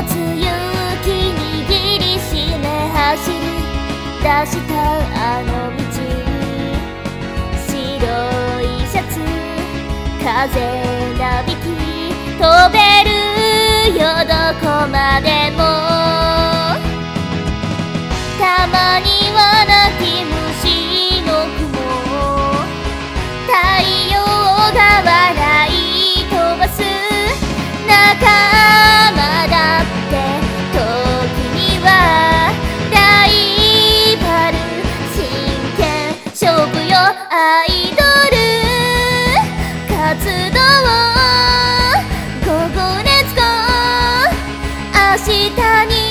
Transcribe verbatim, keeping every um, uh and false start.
つ勇気握りしめ走り出したあの道、白いシャツ風なびき飛べるよどこまでも、たまには泣き虫の雲、太陽が笑い飛ばす仲間だって、時にはライバル、真剣勝負よアイドル活動、午後熱子明日に